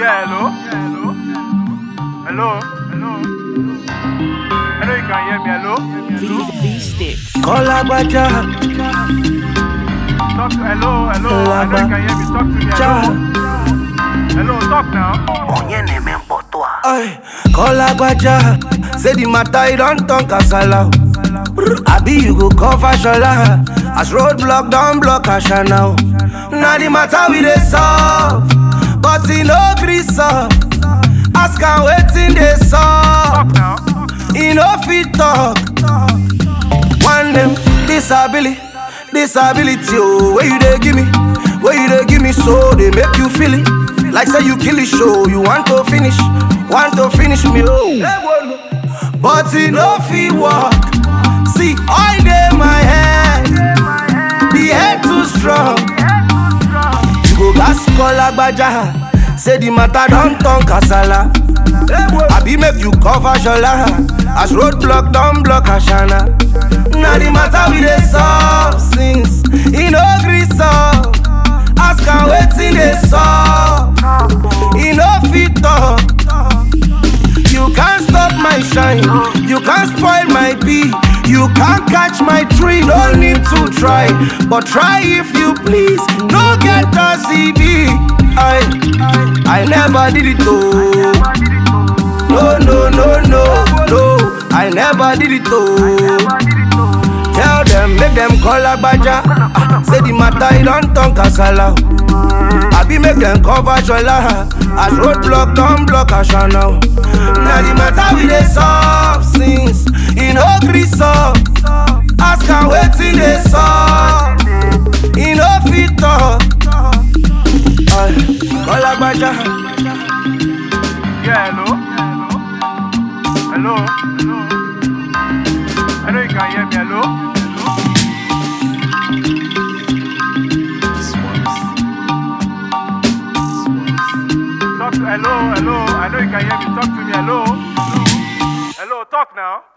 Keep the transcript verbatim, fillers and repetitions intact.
Yeah, hello? Yeah, hello? Hello? Hello? I know you can hear me, hello? Hello? V-Sticks. Call Agbaja. Talk to, hello, hello, I know you can hear me, talk to me, hello? Hello, talk now. Ay, call Agbaja. Say the matter you don't talk kasala. Abi you go cover shola. As roadblock don't block Asha now. Now the matter we dey solve, but he no gree solve. Ask am wetin dey solve. Talk now. He no fit talk. One name disability, disability. Oh, where you dey give me, where you dey give me, so they make you feel it. Like say you kill the show, you want to finish, want to finish me. Oh, but he no fit walk. See, I dey my head, the head too strong. You go gas call Agbaja. Say the matter don't turn kasala. Abi make you cover shola. As roadblock don't block Ashana. Now the matter we dey solve since he no gree solve. Ask am wetin dey solve. He no fit talk. You can't stop my shine. You can't spoil my bee. You can't catch my tree. No need to try, but try if you please. No get a C B. I, I never did it though. No, no, no, no, no. I never did it though. Tell them, make them call Agbaja. Ah, say the matter you don't talk kasala. Abi make them cover shola. As roadblock don't block Asha now. Now the matter we dey solve since he no gree solve. Ask am wetin dey solve. He no fit talk. Ay, call Agbaja. Yeah, hello? Hello? Hello? I know you can hear me, hello? Talk to, hello, hello, I know you can hear me, talk to me, hello? Hello, talk now.